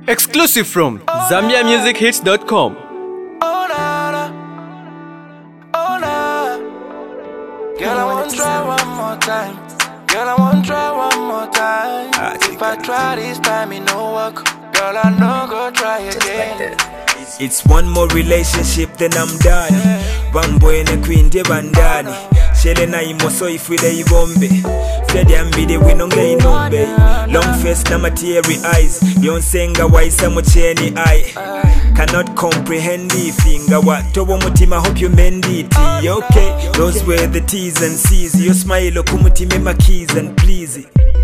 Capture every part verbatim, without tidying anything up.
Exclusive from Zambia Music Hits dot com. Oh na na, oh na. Girl, I wanna try one more time. Girl, I wanna try one more time. If I try this time, it no work. Girl, I know go try again. It's one more relationship, then I'm done. One boy and a queen, de bandani. Shele na imoso ifwide ibombe. Fede ambide winonge inombe. Long face na my teary eyes. Yonsenga waisa mocheni eye. Cannot comprehend the finger. What tobo mutima, hope you mend it. Okay, those were the T's and C's. Your smile okumuti my keys and please.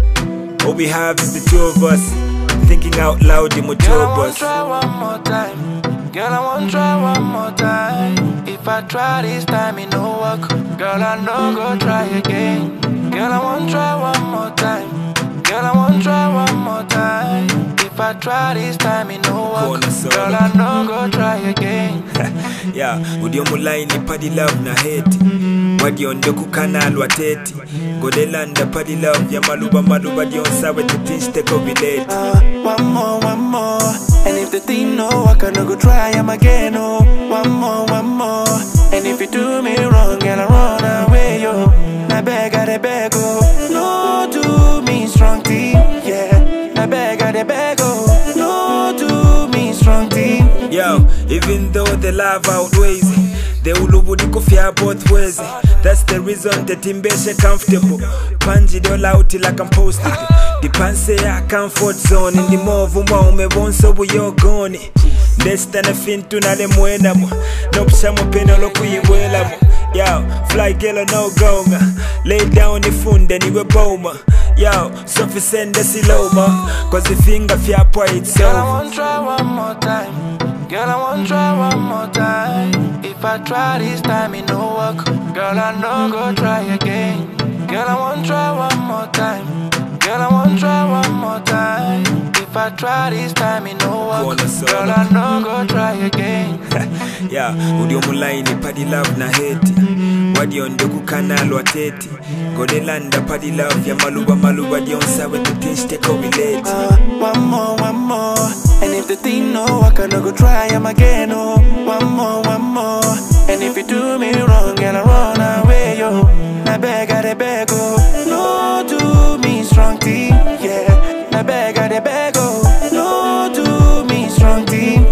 All we have is the two of us. Thinking out loud, the motor Girl, I wanna bus. try one more time. Girl, I wanna try one more time. If I try this time, it no work. Girl, I know go try again. Girl, I wanna try one more time. Girl, I wanna try one more time. If I try this time, it no work. Girl, I know go try again. Yeah, udio mulai ni padi love na hate. Wadi onde kukana wateti. Godelanda padi love ya maluba maluba dion sabe to teach take over it. Uh, one more, one more. And if the thing no, I cannot go try am again. Oh, one more, one more. And if you do me wrong, girl, I run away, yo. Na beg, I de beg, oh. No, do me strong team, yeah. Na beg, I de beg, oh. No, do me strong team. Yo, even though the love outweighs it, the ulubudi kufia both ways. That's the reason the timbeshe comfortable. Panji dola out like I'm posted. The panse ya comfort zone. In the move uma umebonso buyo gone. Less than a fin to na le muena mo. No pshamo peno loku yiwela mo. Yo, fly girl no gonga. Lay down the phone then you boma. Yo, Sophie send the siloma. Cause the finger fia po it's Girl, I over. wanna try one more time. Girl, I wanna try one more time. If I try this time, it no work. Girl, I know go try again. Girl, I wanna try one more time. Girl, I wanna try one more time. If I try this time, it no work. Girl, I know go try again. Yeah, udio mulai ni padi love na hate. Wadi onde kukana wateti. Godelanda padi love ya maluba maluba dion sabe to teach take over it. Uh, one more, one more. And if the thing no, I cannot go try am again. Oh, one more, one more. And if you do me wrong, girl, I run away, yo. Na beg, I de beg, oh. No, do me strong team, yeah. Na beg, I de beg, oh. No, do me strong team.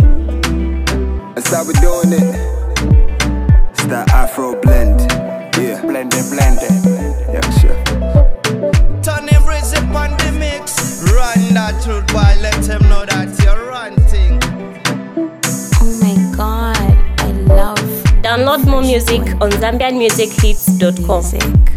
That's how we doing it. It's that Afro blend. Yeah. Blend it, blend it. Yeah, sure. Turn him raise up on the mix. Run that truth, boy. Let him know that you're ranting. Oh my god, I love Download more music on Zambian Music Hits dot com. music.